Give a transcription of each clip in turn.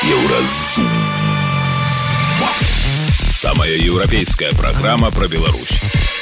Еўразум. Самая европейская программа про Беларусь.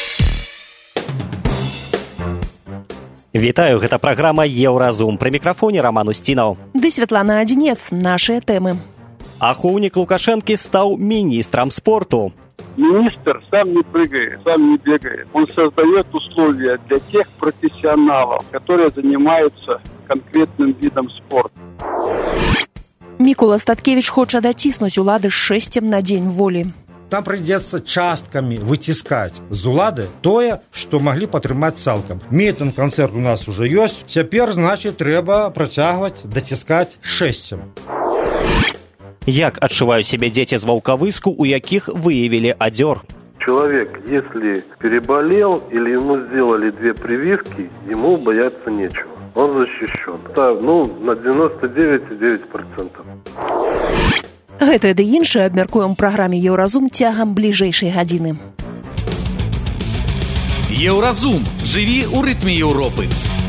Вітаю, гэта праграма Еўразум. Пры мікрафоне Роман Устінаў. Ды Святлана Адзінец, нашыя тэмы. Ахоўнік Лукашэнкі стаў міністрам спорту. Министр сам не прыгает, сам не бегает. Он создает условия для тех профессионалов, которые занимаются конкретным видом спорта. Мікола Статкевич хоча даціснуць улады шэсцем на дзень волі. Там придется частками вытискать з улады тое, што маглі падтрымаць цалкам. Мітынг-канцэрт у нас уже ёсць. Цяпер, значит, трэба працягваць даціскаць шэсцем. Як адчуваюць сябе дзеці з Ваўкавыску, у якіх выявілі адзёр? Человек, если переболел или ему сделали 2 прививки, ему бояться нечего. Он защищен. Да, на 99,9%. Гэтае ды іншае абмяркуем у праграме Еўразум цягам бліжэйшай гадзіны. Еўразум. Жыві ў рытме Еўропы.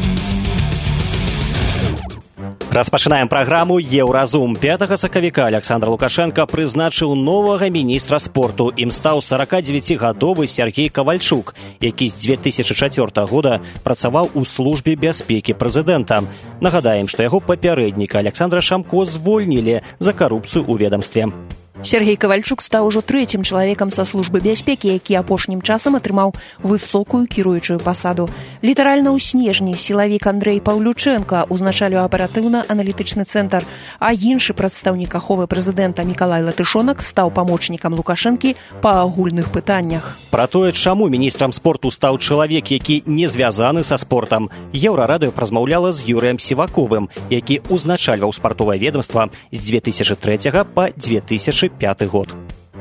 Распачынаем праграму Еўразум. 5 сакавіка Александр Лукашенко прызначыў новага міністра спорту. Ім стаў 49-гадовы Сергей Кавальчук, які з 2004 года працаваў у службе бяспекі прэзідэнта. Нагадаем, што яго папярэдніка Александра Шамко звольнілі за карупцыю ў ведамстве. Сергей Кавальчук стаў ужо трэцім чалавекам са службы бяспекі, які апошнім часам атрымаў высокую кіруючую пасаду. Літаральна ў снежні сілавік Андрэй Паўлючэнка узначаліў аператыўна-аналітычны цэнтр, а іншы прадстаўнік аховы прэзідэнта Мікалай Латышонак стаў памочнікам Лукашэнкі па агульных пытаннях. Пра тое, чаму міністрам спорту стаў чалавек, які не звязаны са спортам, Еўрарадыё размаўляла з Юрыем Сіваковым, які узначальваў спартовае ведомства з 2003 па 2005 год.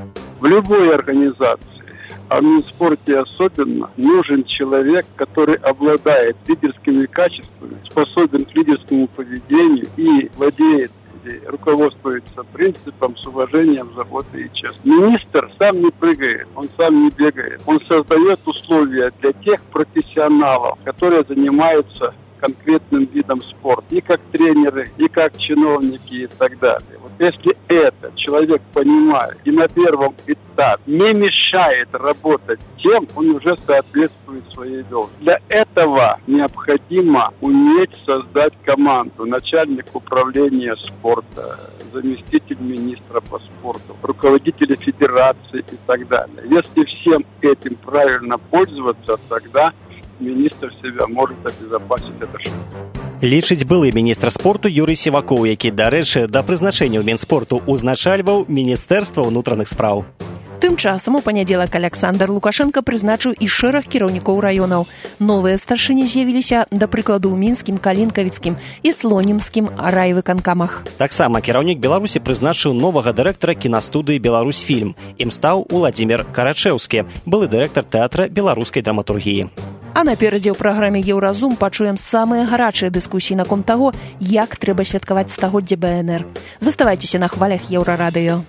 В любой организации, а в Минспорте особенно, нужен человек, который обладает лидерскими качествами, способен к лидерскому поведению и владеет, руководствуется принципом с уважением, заботой и честностью. Министр сам не прыгает, он сам не бегает. Он создает условия для тех профессионалов, которые занимаются конкретным видом спорта, и как тренеры, и как чиновники и так далее. Вот если этот человек понимает и на первом этапе не мешает работать тем, он уже соответствует своей должности. Для этого необходимо уметь создать команду. Начальник управления спорта, заместитель министра по спорту, руководители федерации и так далее. Если всем этим правильно пользоваться, тогда министр себя может обезопасить от ошибок. Лічыць былы міністр спорту Юрый Сівакоў, які, дарэчы, да прызначэння ў Мінспорту узначальваў Міністэрства ўнутраных спраў. Тым часам у панядзелак Александр Лукашенко прызначыў і шэраг кіраўнікоў раёнаў. Новыя старшыні з'явіліся, да прыкладу, ў мінскім, калінкавіцкім і слонімскім райвыканкамах. Таксама кіраўнік Беларусі прызначыў новага дырэктара кінастудыі «Беларусьфільм». Ім стаў Уладзімір Карачэўскі, былы дырэктар тэатра беларускай драматургіі. А наперадзе ў праграме Еўразум пачуем самыя гарачыя дыскусіі наконт таго, як трэба святкаваць стагоддзе БНР. Заставайцеся на хвалях Еўрарадыё.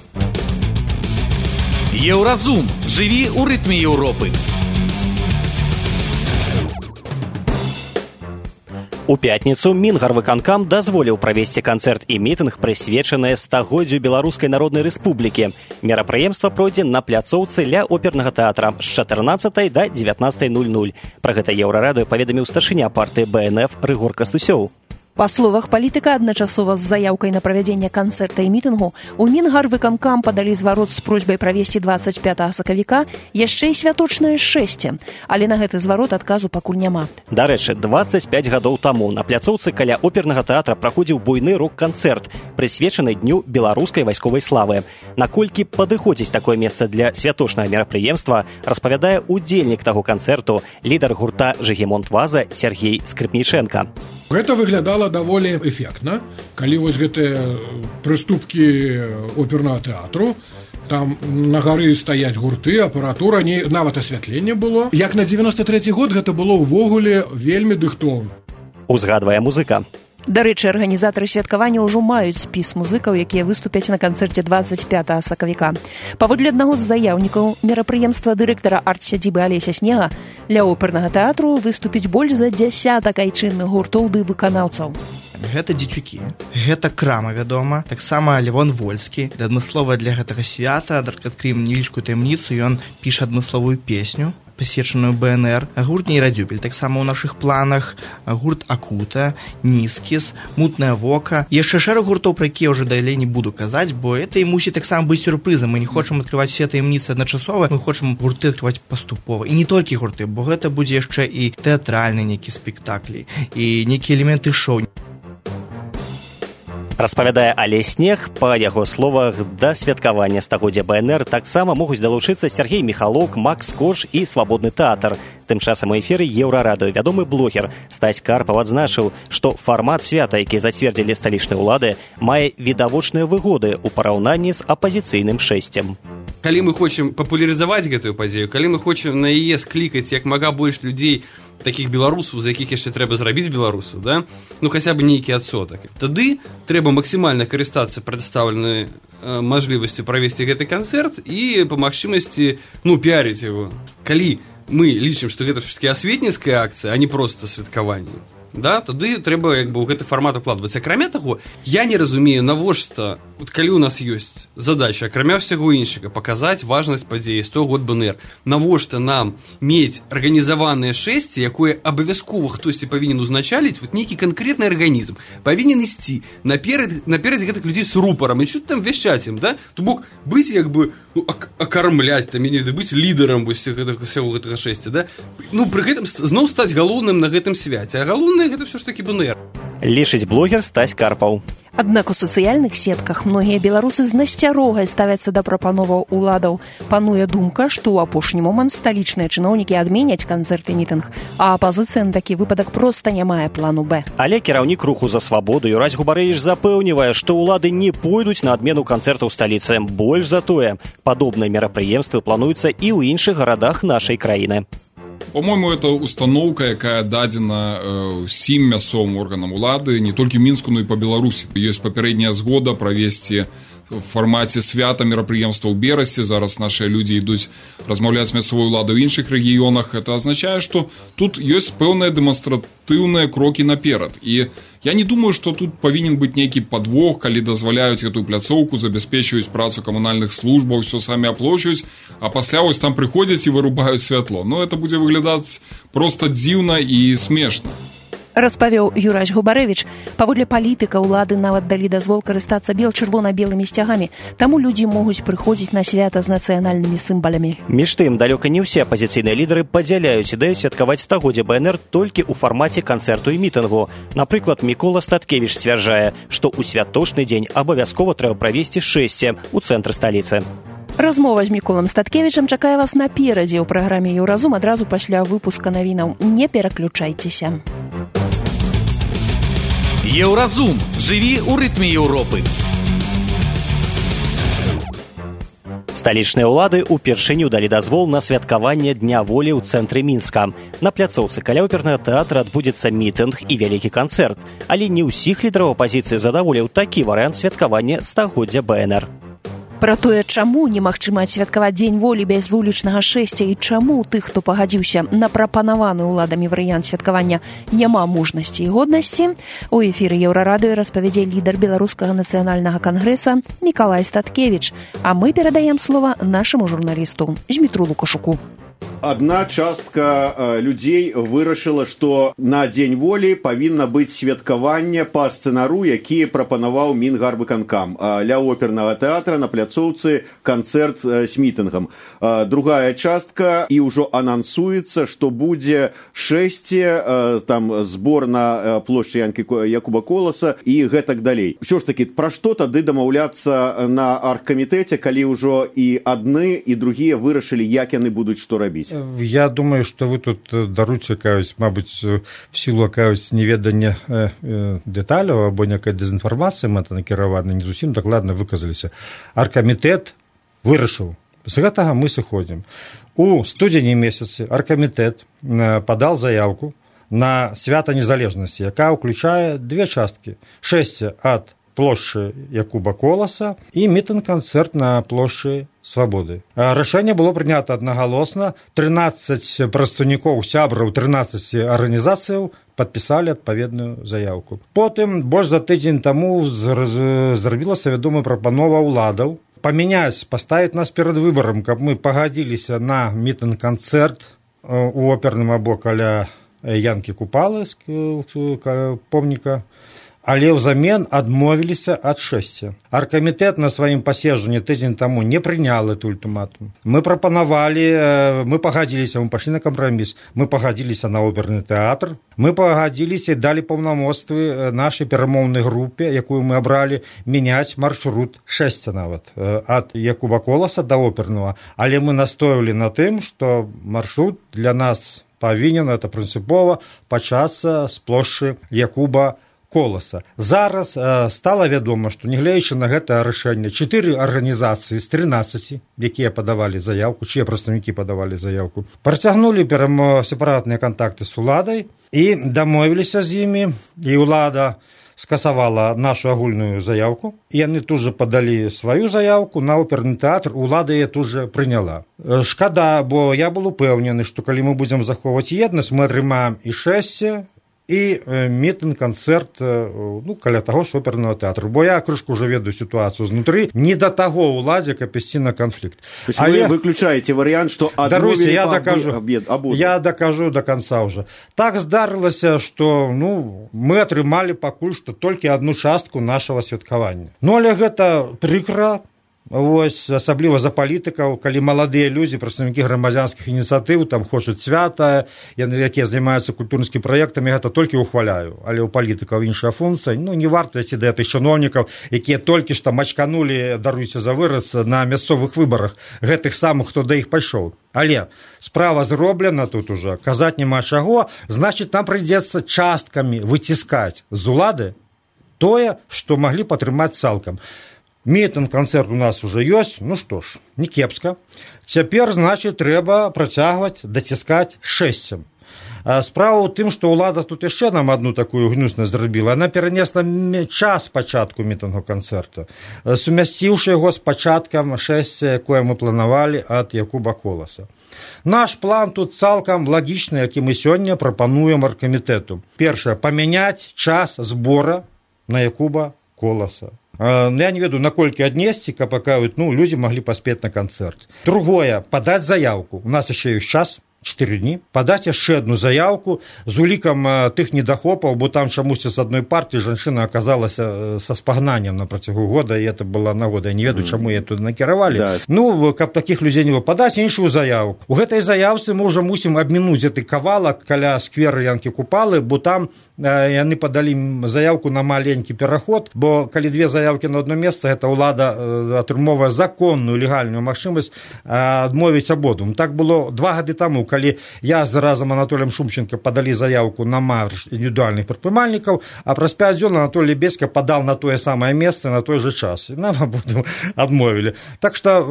Еўразум. Жыві ў рытме Еўропы. У пятніцу Мінгарвыканкам дазволіў правесці канцэрт і мітынг, прысвечаныя стагоддзю Беларускай Народнай Рэспублікі. Мерапрыемства пройдзе на пляцоўцы ля опернага тэатра з 14 да 19:00. Пра гэта Еўрарадыё паведаміў старшыня партыі БНФ Рыгор Кастусёў. Па словах палітыка, адначасова з заяўкай на правядзенне канцэрта і мітынгу, у Мінгарвыканкам падалі зварот з просьбай правесці 25 сакавіка яшчэ і святочнае шэсце, але на гэты зварот адказу пакуль няма. Дарэчы, 25 гадоў таму на пляцоўцы каля опернага тэатра праходзіў буйны рок-канцэрт, прысвечаны дню беларускай вайсковай славы. Наколькі падыходзіць такое месца для святочнага мерапрыемства, распавядае удзельнік таго канцэрту, лідар гурта «Жыгімонт Ваза» Сергей Скрыпнічэнка. Гэта выглядала даволі эфектна, калі вось гэтыя прыступкі опернага тэатру, там на гары стаяць гурты, апаратура, нават асвятленне было. Як на 93 год гэта было ўвогуле вельмі дыхтоўна. Узгадвае музыка. Дарэчы, арганізатары святкавання ўжо маюць спіс музыкаў, якія выступяць на канцэрце 25 сакавіка. Паводле аднаго з заяўнікаў мерапрыемства дырэктара арт-сядзібы Алеся Снега, ля опернага тэатру выступіць больш за 10 айчынных гуртоў ды выканаўцаў. Гэта дзецюкі, гэта крама, вядома, таксама Левон Вольскі. Адмыслова для гэтага свята, адкрыем невялічкую таямніцу, ён піша адмысловую песню, прысвечаную БНР, гурт Нейрадзюбель, таксама ў нашых планах, гурт Акута, Нізкіс, Мутнае вока. Яшчэ шэраг гуртоў, пра якія ўжо далей не буду казаць, бо это і мусіць таксама быць сюрпрызам. Мы не хочам адкрываць все таямніцы адначасова, мы хочам гурты адкрываць паступова. І не толькі гурты, бо гэта будзе яшчэ і тэатральны нейкі спектаклі, і нейкія элементы шоу. Распавядае Алесь Снег, па яго словах, да святкавання стагоддзя БНР таксама могуць далучыцца Сергей Міхалок, Макс Корж і Свабодны тэатр. Тым часам у эфіры Еўрарадыё вядомы блогер Стась Карпаў адзначыў, што фармат свята, які зацвердзілі сталічныя ўлады, мае відавочныя выгоды ў параўнанні з апазіцыйным шэсцем. Калі мы хочам папулярызаваць гэтую падзею, калі мы хочам на яе склікаць як мага больш людзей, такіх беларусаў, за якіх яшчэ трэба зрабіць беларусаў, да? Ну, хаця б нейкі адсотак. Тады трэба максімальна карыстацца прадстаўленай мажлівасцю правесці гэты канцэрт і па магчымасці, піарыць яго. Калі мы лічым, што гэта ўсё-такі асветніцкая акцыя, а не проста святкаванне, да, тады трэба ў гэты фармат укладваць. Акрамя таго, я не разумею, навошта, калі ў нас ёсць задача, акрамя ўсяго іншага, паказаць важнасць падзеі 100 год БНР. Навошта нам мець арганізаванае шэсце, якое абавязкова хтосьці павінен узначаліць, нейкі канкрэтны арганізм, павінен ісці наперадзе гэтых людзей з рупарам і чуць там вяшчаць ім, да? То бок быць акармляць, там, быць лідарам усяго гэтага шэсця, да? Пры гэтым зноў стаць галоўным на гэтым свяце. А галоўнае гэта ўсё ж такі БНР. Лічыць блогер Стась Карпаў. Аднак у сацыяльных сетках многія беларусы з насцярогай ставяцца да прапановаў уладаў. Пануе думка, што ў апошні момант сталічныя чыноўнікі адменяць канцэрт і мітынг, а апазіцыя на такі выпадак проста не мае плану Б. Але кіраўнік руху за свабоду Юрась Губарэвіч запэўнівае, што ўлады не пойдуць на адмену канцэрта ў сталіцы. Больш за тое, падобныя мерапрыемствы плануюцца і ў іншых гарадах нашай краіны. По-моему, это установка, якая дадзена ўсім мясцовым органам улады, не толькі Мінску, но і па Беларусі. Ёсць папярэдняя згода правесці в фармаце свята мерапрыемства ў Берасці. Зараз нашыя людзі ідуць размаўляць з мясцовай уладай у іншых рэгіёнах. Это азначае, што тут ёсць пэўныя дэманстратыўныя крокі наперад. І я не думаю, што тут павінен быць нейкі падвох, калі дазваляюць гэтую пляцоўку, забяспечваюць працу камунальных службаў, ўсё самі аплочваюць, а пасля вось там прыходзяць і вырубаюць святло. Но это будзе выглядаць проста дзіўна і смешна. Распавёў Юрась Губарэвіч. Паводле палітыка ўлады нават далі дазвол карыстацца бел-чырвона-белымі сцягамі, таму людзі могуць прыходзіць на свята з нацыянальнымі сімбалямі. Між тым, далёка не ўсе апазіцыйныя лідары падзяляюць ідэю святкаваць стагоддзе БНР толькі ў фармаце канцэрту і мітынгу. Напрыклад, Мікола Статкевіч сцвярджае, што ў святочны дзень абавязкова трэба правесці шэсце ў цэнтры сталіцы. Размова з Міколам Статкевічам чакае вас наперадзе ў праграме «Еўразум» адразу пасля выпуска навінаў. Не пераключайцеся. Еўразум. Жыві ў рытме Еўропы. Сталічныя ўлады ўпершыню далі дазвол на святкаванне Дня волі ў цэнтры Мінска. На пляцоўцы каля опернага тэатра адбудзецца мітынг і вялікі канцэрт, але не ўсіх лідараў апазіцыі задаволіў такі варыянт святкавання стагоддзя БНР. Пра тое, чаму немагчыма адсвяткаваць Дзень волі без вулічнага шэсця і чаму ў тых, хто пагадзіўся на прапанаваны ўладамі варыянт святкавання, няма мужнасці і годнасці, у эфіры Еўрарадыё распавядзе лідар беларускага нацыянальнага кангрэса Мікалай Статкевіч, а мы перадаем слова нашаму журналісту Змітру Лукашуку. Адна частка людзей вырашыла, што на Дзень волі павінна быць святкаванне па сцэнару, які прапанаваў Мінгарвыканкам. Ля опернага тэатра на пляцоўцы канцэрт з мітынгам. Другая частка, і ўжо анансуецца, што будзе шэсце, там збор на плошчы Якуба Коласа і гэтак далей. Усё ж такі, пра што тады дамаўляцца на аргкамітэце, калі ўжо і адны, і другія вырашылі, як яны будуць што рабіць? Я думаю, что вы тут даруце якаюсь, мабуть, в силу якаюсь неведання деталяў або некая дезінфармацыя мэта накіравана, не зусім дакладна выказаліся. Аргкамітэт вырашыў. З гэтага мы сыходзім. У студзені месяцы аргкамітэт падал заявку на свята незалежнасці, якая ўключае две часткі: шэсце ад плошчы Якуба Коласа і мітынг-канцэрт на плошчы Свабоды. Рашэнне было прынята аднагалосна. 13 прадстаўнікоў, сябраў 13 арганізацыяў падпісалі адпаведную заяўку. Потым, больш за тыдзень таму, зрабілася вядомая прапанова ўладаў памяняць, паставіць нас перад выбарам, каб мы пагадзіліся на мітынг-канцэрт у оперным або каля Янкі Купалы, помніка, але ўзамен адмовіліся ад шэсця. Аргкамітэт на сваім паседжанні тыдзень таму не прынял эту ультыматум. Мы прапанавалі, мы пагадзіліся, мы пайшлі на кампраміс, мы пагадзіліся на оперны тэатр, мы пагадзіліся і далі паўнамоцтвы нашай перамоўнай групе, якую мы абралі, мяняць маршрут шэсця нават ад Якуба Коласа да опернага. Але мы настойлі на тым, што маршрут для нас павінен, это прынцыпова, пачацца з плошчы Якуба Коласа. Зараз стала вядома, што нягледзячы на гэта рашэнне 4 арганізацыі з 13, якія падавалі заяўку, чыя прадстаўнікі падавалі заяўку, працягнулі сепаратныя кантакты з уладай і дамовіліся з імі, і ўлада скасавала нашу агульную заяўку. Яны тут жа падалі сваю заяўку на оперны тэатр, улада яе тут жа прыняла. Шкада, бо я был упэўнены, што калі мы будзем захоўваць еднасць, мы атрымаем і шэсце, і мітынг-канцэрт каля таго ж опернага тэатру. Бо я крышку ўжо ведаю сітуацыю знутры, не да таго ўладзе, каб ісці на канфлікт. Але вы выключаеце варыянт, што адмовілі абодва. Я дакажу да канца ўжо. Так здарылася, што мы атрымалі пакуль што толькі адну частку нашага святкавання. Але гэта прыкра, асабліва за палітыкаў, калі маладыя людзі, прадстаўнікі грамадзянскіх ініцыятыў там хочуць свята, якія займаюцца культурнымі праектамі, гэта толькі ўхваляю. Але ў палітыкаў іншая функцыя. Не варта ісці да гэтых чыноўнікаў, якія толькі што мачканулі, даруйце за выраз, на мясцовых выбарах гэтых самых, хто да іх пайшоў. Але справа зроблена тут ужо, казаць няма чаго, значыць, нам прыйдзецца часткамі выціскаць з улады тое, што маглі падтрымаць цалкам. Мітынг-канцэрт у нас уже ёсць, што ж, не кепска. Цяпер, значыць, трэба працягваць, даціскаць шэсцем. Справа ў тым, што ўлада тут яшчэ нам адну такую гнюснасць зрабіла. Яна перанесла час пачатку мітынгу-канцэрта, сумясціўшы яго з пачаткам шэсця, якое мы планавалі ад Якуба Коласа. Наш план тут цалкам лагічны, які мы сёння прапануем аргкамітэту. Першае, памяняць час збора на Якуба Коласа. Я не ведаю, наколькі аднесці, каб людзі маглі паспець на канцэрт. Другое, падаць заяўку. У нас яшчэ ёсць час, 4 дні, падаць яшчэ адну заяўку з улікам тых недахопаў, бо там чамусьці з адной партыі жанчына аказалася са спагнаннем на працягу года, і это была нагода. Я не ведаю, чаму яе туды накіравалі. Каб такіх людзей не было, падаць іншую заявку. У гэтай заявцы мы ўжо мусім абмінуць гэты кавалак каля сквера Янкі Купалы, бо там яны падалі заявку на маленькі пераход, бо калі две заявкі на одно месца, гэта ўлада атрымоўвае законную легальную магчымасць адмовіць абодвум. Так было 2 гады таму, калі я з разам Анатоліем Шумченко падалі заявку на марш індывідуальных прадпрымальнікаў, а праз 5 дзён Анатолій Беська падаў на тое самае месца на той же час. І нам адмовілі. Так што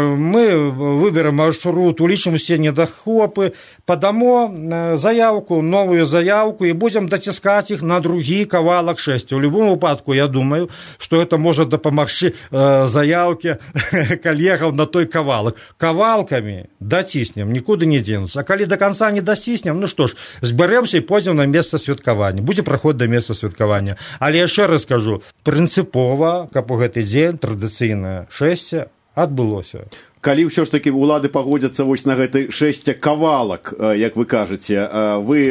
мы выберем маршрут, улічым усе недахопы, падамо заявку, новую заявку і будзем даціскаць іх на другі кавалак шэсця. У любом выпадку, я думаю, што гэта можа дапамагчы заявкі калегаў на той кавалак. Кавалкамі даціснем, нікуды не дзенуцца. А калі до конца не дасціснем, што ж, збярэмся і пойдзем на месца святкавання. Будзе праход да месца святкавання. Але яшчэ раз скажу, прынцыпова, каб у гэты дзень традыцыйнае шэсце адбылося. Калі ўсё ж такі ўлады пагодзяцца на гэты 6 кавалак, як вы кажаце, вы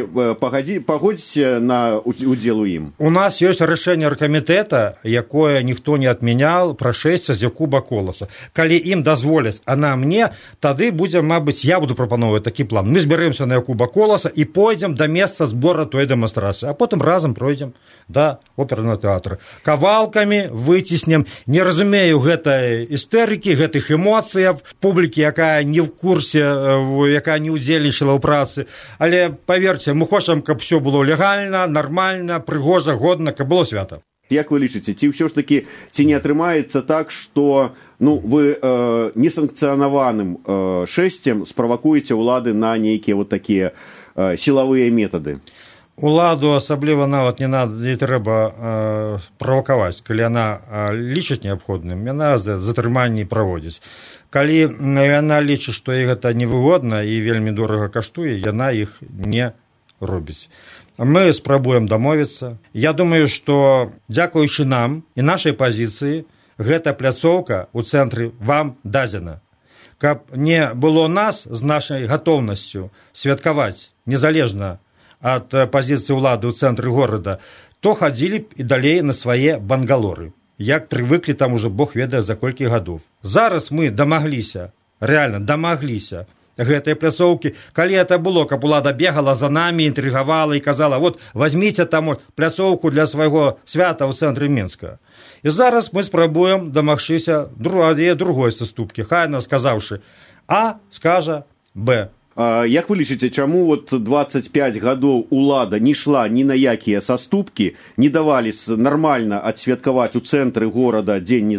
пагодзіце на удзел у ім? У нас ёсць рашэнне аргкамітэта, якое ніхто не адмянял, пра 6 з Якуба Коласа. Калі ім дазволяць, а на мне, тады будзе, мабыць, я буду прапановваць такі план. Мы збярэмся на Якуба Коласа і пойдзем да месца збора той дэманстрацыі, а потым разам пройдзем да опернага тэатра. Кавалкамі выціснем. Не разумею гэтай істэрыкі, гэтых эмоцыяў, публікі, якая не в курсе, якая не удзельнічала ў працы. Але, паверце, мы хочам, каб все было легальна, нармальна, прыгожа, годна, каб было свята. Як вы лічыце, ці ўсё ж такі, ці не атрымаецца так, што вы несанкцыянаваным шэсцем справакуеце ўлады на нейкія такія сілавыя метады? Уладу асабліва нават не трэба правакаваць, калі яна лічыць неабходным, яна затрыманні праводзіць. Калі яна лічыць, што іх гэта невыгодна і вельмі дорага каштуе, яна іх не робіць. Мы спрабуем дамовіцца. Я думаю, што дзякуючы нам і нашай пазіцыі гэта пляцоўка ў цэнтры вам дадзена. Каб не было нас з нашай гатоўнасцю святкаваць незалежна ад пазіцыі ўлады ў цэнтры горада, то хадзілі б і далей на свае бангалоры, як прывыклі там уже бог ведае за колькі гадоў. Зараз мы дамагліся, рэальна дамагліся гэтай пляцоўкі. Калі это было, каб улада бегала за намі, інтрыгавала і казала, вот, возьміце там пляцоўку для свайго свята ў цэнтры Мінска. І зараз мы спрабуем дамагчыся другой саступкі, хайна сказаўшы А, скажа Б. Як вы лічыце, чаму 25 гадоў улада не шла ні на якія саступкі, не давалі нармальна адсвяткаваць у цэнтры горада дзень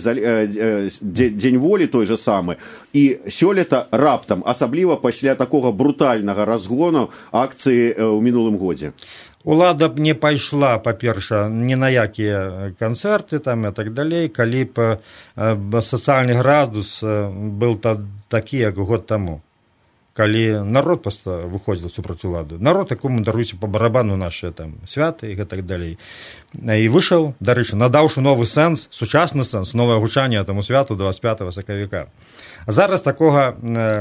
волі той же самы, і сёлета раптам, асабліва пасля такога брутальнага разгону акцыі ў мінулым годзе? Улада б не пайшла, па-перша, ні на якія канцэрты там і так далей, калі б сацыяльны градус быў такі, як год таму. Калі народ просто выходзіў супраць улады. Народ, якому даруйце па барабану нашыя там святы і так далей. І выйшаў, дарэчы, надаўшы новы сэнс, сучасны сэнс, новае гучанне таму святу 25 сакавіка. Зараз такога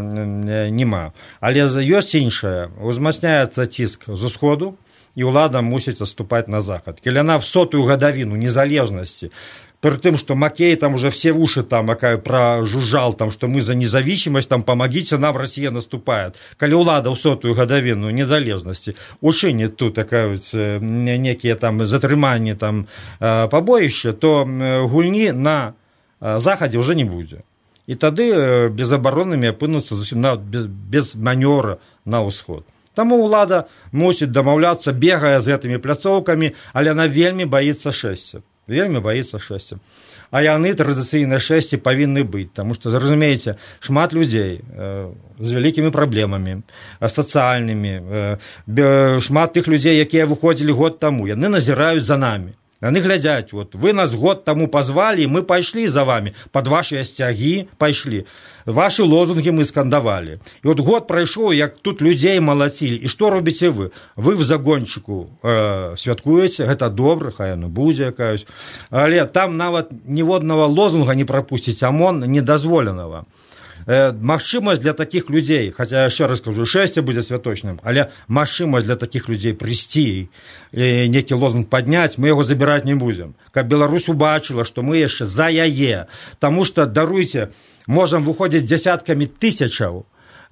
няма. Але ёсць іншае. Узмацняецца ціск з усходу, і ўлада мусіць адступаць на захад. Калі яна в 100-ю гадавіну незалежнасці, при тым, что Маккей там уже все уши там прожужжал, там, что мы за независимость, там, помогите нам, Россия наступает. Коли улада в 100-ю гадавіну незалежности учинит тут такая некие там затрыманні, там побоище, то гульни на заходе уже не будет. И тады безабаронными опынуцца без манёра на ўсход. Таму улада мусіць дамаўляцца, бегая з гэтымі пляцоўкамі, але она вельмі боится шэсця. Вельмі боится шэсця. А яны традыцыйныя шэсці павінны быць, таму што, зразумееце, шмат людзей з вялікімі праблемамі, сацыяльнымі, шмат тых людзей, якія выходзілі год таму, яны назіраюць за намі. Яны глядзяць, вот, вы нас год таму пазвалі, і мы пайшлі за вами, пад вашыя сцягі пайшлі. Ваши лозунги мы скандавалі. І от год прайшоў, як тут людзей малацілі. І што робіце вы? Вы в загончыку святкуеце, гэта добра, хай яно будзе якаюсь. Але там нават ніводнага лозунга не прапусціць, ОМОН недазволенага. Магчымасць для такіх людзей, хаця яшчэ раз кажу, шэсце будзе святочным, але магчымасць для такіх людзей прыйсці і некі лозунг падняць, мы яго забіраць не будзем. Каб Беларусь убачыла, што мы яшчэ за яе, таму што, даруйце, можам выходзіць дзясяткамі тысячаў,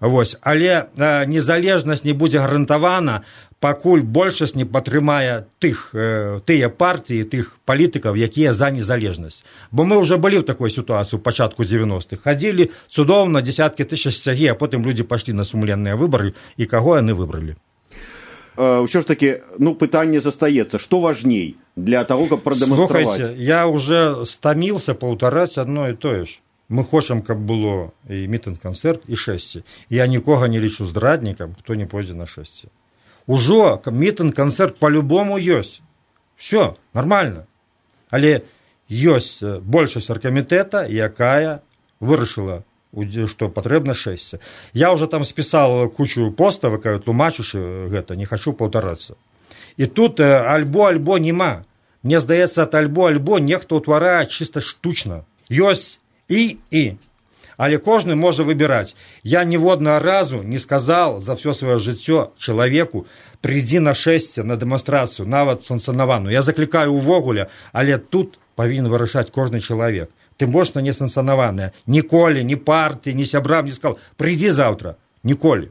але незалежнасць не будзе гарантавана, пакуль большасць не падтрымае тыя партыі, тых палітыкаў, якія за незалежнасць. Бо мы ўжо былі ў такой сітуацыі ў пачатку 90-х. Хадзілі цудоўна дзесяткі тысяч сцягі, а потым людзі пайшлі на сумленныя выбары, і каго яны выбралі. Ўсё ж такі, пытанне застаецца. Што важней для таго, каб прадэманстраваць? Слухайце, я ўжо стаміўся паўтараць адно і тое ж. Мы хочам, каб было і мітынг-канцэрт, і шэсце. Я нікога не лічу здраднікам, хто не пойдзе на шэсце. Ужо мітынг-канцэрт по-любому ёсць. Все, нормально. Але ёсць большасць аргкамітэта, якая вырашыла, што патрэбна шэсце. Я ўжо там спісаў кучу постаў, тлумачучы гэта, не хачу паўтарацца. І тут альбо нема. Мне здаецца, ад альбо нехто ўтварае чыста штучна. Ёсць і. Але кожны можа выбіраць. Я ніводнага разу не сказал за ўсё сваё жыццё чалавеку прыйдзі на шэсце, на дэманстрацыю, нават санкцыянаваную. Я заклікаю ўвогуле, але тут павінен вырашаць кожны чалавек. Тым больш на несанкцыянаваныя. Ніколі, ні партыі, ні сябрам не сказал, прыйдзі заўтра. Ніколі.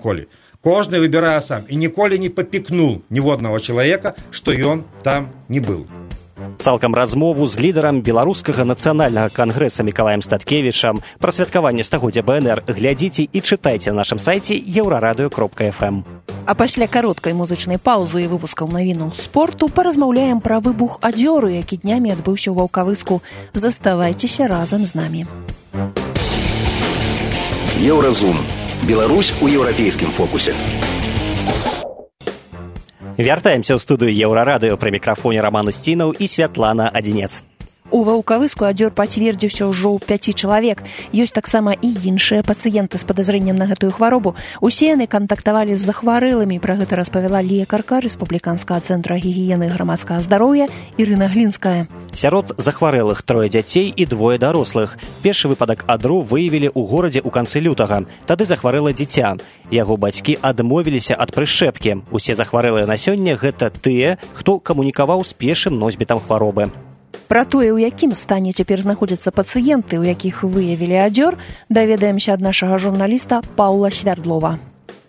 Кожны выбірае сам. І ніколі не папікнуў ніводнага чалавека, што ён там не быў. Цалкам размову з лідарам беларускага нацыянальнага кангрэса Мікалаем Статкевічам пра святкаванне стагоддзя БНР глядзіце і чытайце на нашым сайце еўрарадыё.фм. А пасля кароткай музычнай паўзы і выпускаў навінаў спорту паразмаўляем пра выбух адзёры, які днямі адбыўся ў Ваўкавыску. Заставайцеся разам з намі. Еўразум. Беларусь у еўрапейскім фокусе. Вяртаемся ў студыю Еўрарадыё, пры мікрафоне Роман Устінаў і Святлана Адзінец. У Ваўкавыску адзёр пацвердзіўся ўжо ў 5 чалавек. Ёсць таксама і іншыя пацыенты з падазрэннем на гэтую хваробу. Усе яны кантактавалі з захварэлымі. Пра гэта распавяла лекарка Рэспубліканскага цэнтра гігіены і грамадскага здароўя Ірына Глінская. Сярод захварэлых 3 дзяцей і 2 дарослых. Першы выпадак адру выявілі ў горадзе ў канцы лютага. Тады захварэла дзіця. Яго бацькі адмовіліся ад прышчэпкі. Усе захварэлыя на сёння гэта тыя, хто камунікаваў з першым носьбітам хваробы. Пра тое, у якім стане цяпер знаходзяцца пацыенты, у якіх выявілі адзёр, даведаемся ад нашага журналіста Паўла Свярдлова.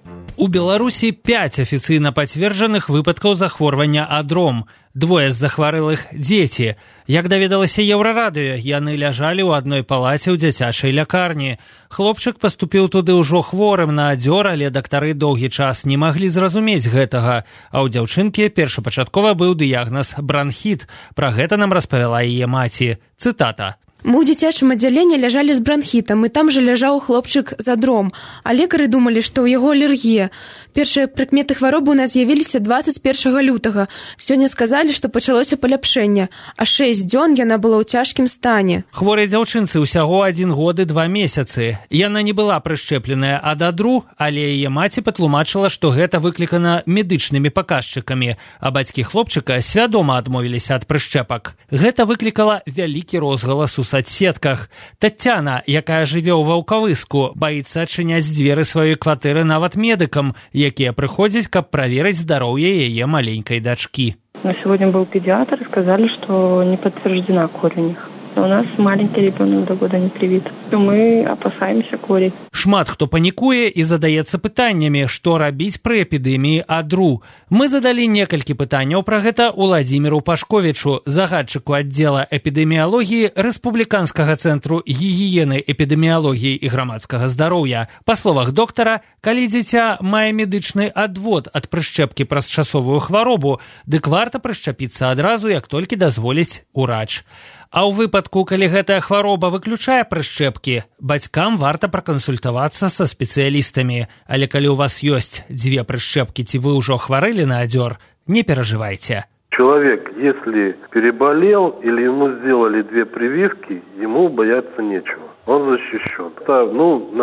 У Беларусі 5 афіцыйна пацверджаных выпадкаў захворвання адром. 2 з захварэлых дзеці. Як даведалася Еўрарадыё, яны ляжалі ў адной палаце ў дзіцячай лякарні. Хлопчык паступіў туды ўжо хворым на адзёр, але дактары доўгі час не маглі зразумець гэтага. А ў дзяўчынкі першапачаткова быў дыягназ бранхіт. Пра гэта нам распавяла яе маці. Цытата. Мы ў дзіцячым аддзяленні ляжалі з бранхітам, і там жа ляжаў хлопчык з адром, а лекары думалі, што ў яго алергія. Першыя прыкметы хваробы ў нас з'явіліся 21 лютага. Сёння сказалі, што пачалося паляпшэнне, а 6 дзён яна была ў цяжкім стане. Хворай дзяўчынцы ўсяго 1 год і 2 месяцы. Яна не была прышчэпленая ад адру, але яе маці патлумачыла, што гэта выклікана медычнымі паказчыкамі, а бацькі хлопчыка свядома адмовіліся ад прышчэпак. Гэта выклікала вялікі розгалас у соцсетках. Тацяна, якая жыве ў Ваўкавыску, баіцца адчыняць дзверы сваёй кватэры нават медыкам, якія прыходзяць, каб праверыць здароўе яе маленькай дачкі. На сегодня был педиатр, сказали, что не подтверждена корь у них. У нас маленький ребенок до года не привит. Мы опасаемся кори. Шмат хто панікуе і задаецца пытаннямі, што рабіць пры эпідэміі адру. Мы задалі некалькі пытанняў пра гэта Уладзіміру Пашковічу, загадчыку аддзела эпідэміялогіі Рэспубліканскага цэнтру гігіены, эпідэміялогіі і грамадскага здароўя. Па словах доктара, калі дзіця мае медычны адвод ад прышчэпкі праз часовую хваробу, дык варта прышчапіцца адразу, як толькі дазволіць урач. А ў выпадку, калі гэтая хвароба выключае прышчэпкі, бацькам варта пракансультавацца са спецыялістамі. Але калі ў вас ёсць 2 прышчэпкі, ці вы ўжо хварэлі на адзёр, не пераживайте. Человек, если переболел или ему сделали 2 прививки, ему бояться нечего. Он защищен. Это, на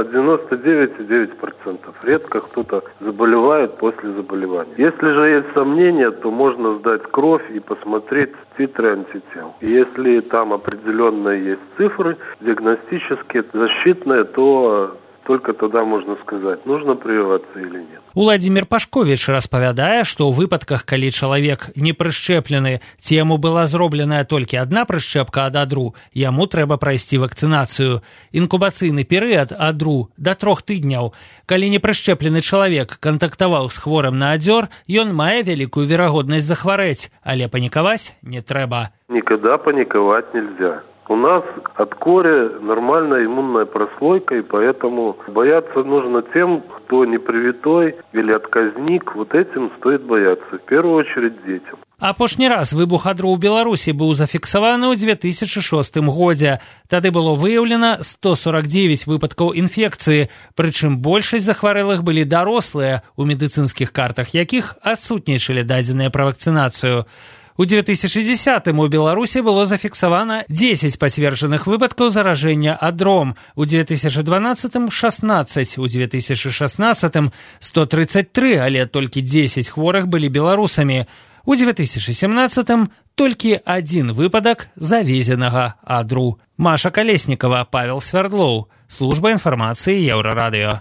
99,9%. Редко кто-то заболевает после заболевания. Если же есть сомнения, то можно сдать кровь и посмотреть титры антител. Если там определенные есть цифры диагностические, защитные, то только тогда можно сказать, нужно прививаться или нет. Уладзімір Пашковіч распавядае, што ў выпадках, калі чалавек не прышчэплены, ці яму была зробленая толькі 1 прышчэпка ад адру, яму трэба прайсці вакцынацыю. Інкубацыйны перыяд адру да 3 тыдняў. Калі не прышчэплены чалавек кантактаваў з хворым на адзёр, ён мае вялікую верагоднасць захварэць, але панікаваць не трэба. Никогда паниковать нельзя. У нас от кори нормальная иммунная прослойка, и поэтому бояться нужно тем, кто не привитой или отказник. Вот этим стоит бояться, в первую очередь детям. Апошні раз выбух адру ў Беларусі быў зафіксаваны ў 2006 годзе. Тады было выяўлена 149 выпадкаў інфекцыі, прычым большасць захварэлых былі дарослыя, у медыцынскіх картах якіх адсутнічалі дадзеныя пра вакцынацыю. У 2010-м у Беларусі было зафіксавана 10 пацверджаных выпадкаў заражэння адром, у 2012-м 16, у 2016-м 133, але толькі 10 хворых былі беларусамі. У 2017-м толькі 1 выпадак завезенага адру. Маша Калеснікава, Павел Свярдлоў, служба інфармацыі Еўрарадыё.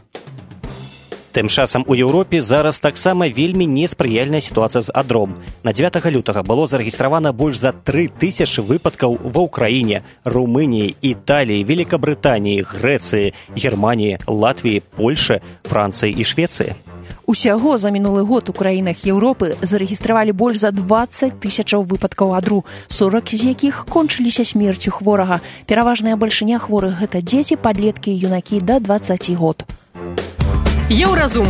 Тым часам у Еўропе зараз таксама вельмі неспрыяльная сітуацыя з адром. На 9 лютага было зарэгістравана больш за 3000 выпадкаў ва ўкраіне, Румыніі, Італіі, Великабрытаніі, Грэцыі, Германіі, Латвіі, Польшы, Францыі і Швецыі. Усяго за мінулы год у краінах Еўропы зарэгістравалі больш за 20 000 выпадкаў адру, 40 з якіх кончыліся смерцю хворага. Пераважная бальшыня хворых гэта дзеці, падлеткі і юнакі да 20 год. Еўразум.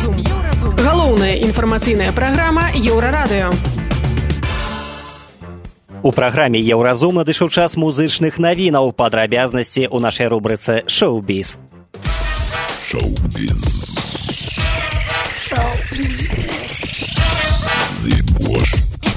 Галоўная інфармацыйная праграма Еўрарадыё. У праграме Еўразум надышоў час музычных навінаў, падрабязнасці ў нашай рубрыцы «Шоу-біз». Вош.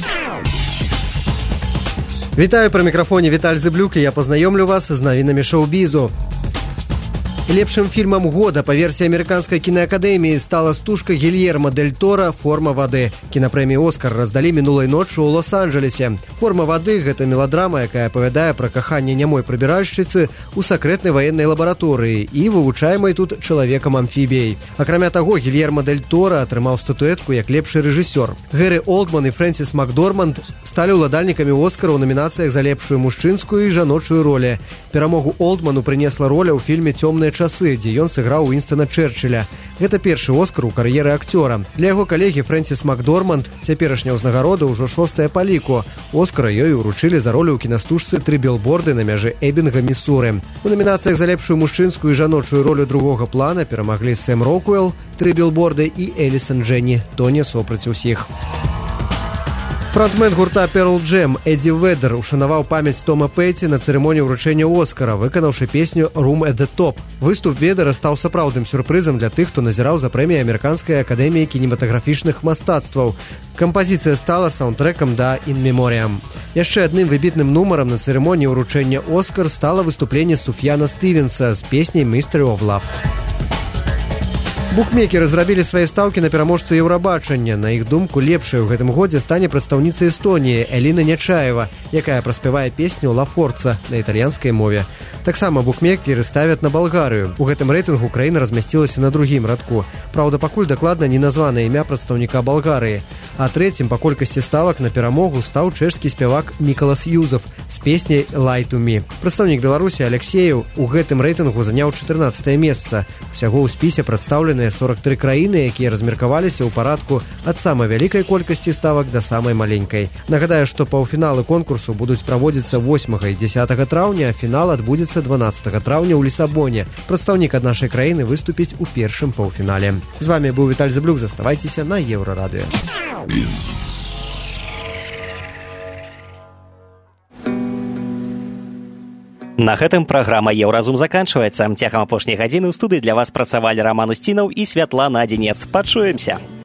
Вітаю, пры мікрафоне Віталь Зыблюк, і я пазнаёмлю вас з навінамі шоу-бізу. Лепшым фільмам года па версіі амерыканскай кінаакадэміі стала стужка Гільермо дель Торо «Форма вады». Кінапрэмію «Оскар» раздалі мінулай ноччу ў Лос-Анджелесе. «Форма вады» – гэта меладрама, якая апавядае пра каханне нямой прыбіральшчыцы ў сакрэтнай ваеннай лабараторыі і вывучаемай тут чалавекам-амфібіяй. Акрамя таго, Гільермо дель Торо атрымаў статуэтку як лепшы рэжысёр. Гэри Олдман і Фрэнсіс Макдорманд сталі ўладальнікамі «Оскара» ў намінацыях за лепшую мужчынскую і жаночую ролі. Перамогу Олдману прынесла роля ў фільме «Цёмныя часы», дзе ён сыграў Уінстона Чэрчылля. Гэта першы «Оскар» у кар'еры акцёра. Для яго калегі Фрэнсіс Макдорманд цяперашняя ўзнагарода ўжо 6-я па ліку. «Оскара» ёй уручылі за ролю ў кінастужцы «Тры білборды» на мяжы Эбінга, Місуры. У намінацыях за лепшую мужчынскую і жаночую ролю другога плана перамаглі Сэм Роквелл, «Тры білборды» і Элісан Дженні, «Тоня супраць усіх». Фронтмен гурта Pearl Jam Эдді Веддер ушанаваў памяць Тома Пэйці на цырымоніі ўручэння «Оскара», выканаўшы песню «Room at the Top». Выступ Веддера стаў сапраўдным сюрпрызам для тых, хто назіраў за прэміяй Амерыканскай акадэміі кінематаграфічных мастацтваў. Кампазіцыя стала саундтрэкам да «In Memoriam». Яшчэ адным выбітным нумарам на цырымоніі ўручэння «Оскар» стала выступленне Суфьяна Стывенса з песняй «Mystery of Love». Букмекеры зрабілі свае стаўкі на пераможцу Еўрабачання. На іх думку, лепшай у гэтым годзе стане прадстаўніца Эстоніі Эліна Нячаева, якая праспявае песню «Ла Форца» на італьянскай мове. Таксама букмекеры ставят на Балгарыю. У гэтым рэйтынгу краіна размясцілася на другім радку. Праўда, пакуль дакладна не названа імя прадстаўніка Балгарыі. А трэцім па колькасці ставак на перамогу стаў чэшскі спявак Мікалас Юзеф з песняй «Lie to me». Прадстаўнік Беларусі Алексеев у гэтым рэйтынгу заняў 14-е месца. Усяго ў спісе прадстаўленыя 43 краіны, якія размеркаваліся ў парадку ад самай вялікай колькасці ставак да самай маленькай. Нагадаю, што паўфіналы конкурсу будуць праводзіцца 8 і 10 траўня, а фінал адбудзецца 12 траўня ў Лісабоне. Прадстаўнік ад нашай краіны выступіць у першым паўфінале. З вами быў Віталь Зыблюк, заставайцеся на Еўрарадыё. На гэтым праграма «Еўразум» заканчваецца. Цягам апошняй гадзіны ў студыі для вас працавалі Раман Усцінаў і Святлана Адзінец. Пачуемся!